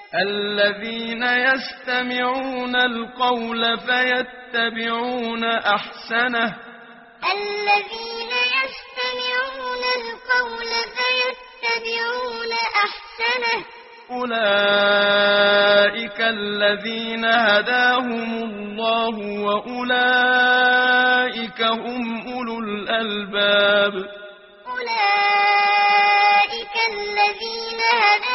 الذين يستمعون القول فيتبعون أحسنه الذين يستمعون القول فيتبعون أحسنه أولئك الذين هداهم الله وأولئك هم أولو الألباب أولئك الذين هداهم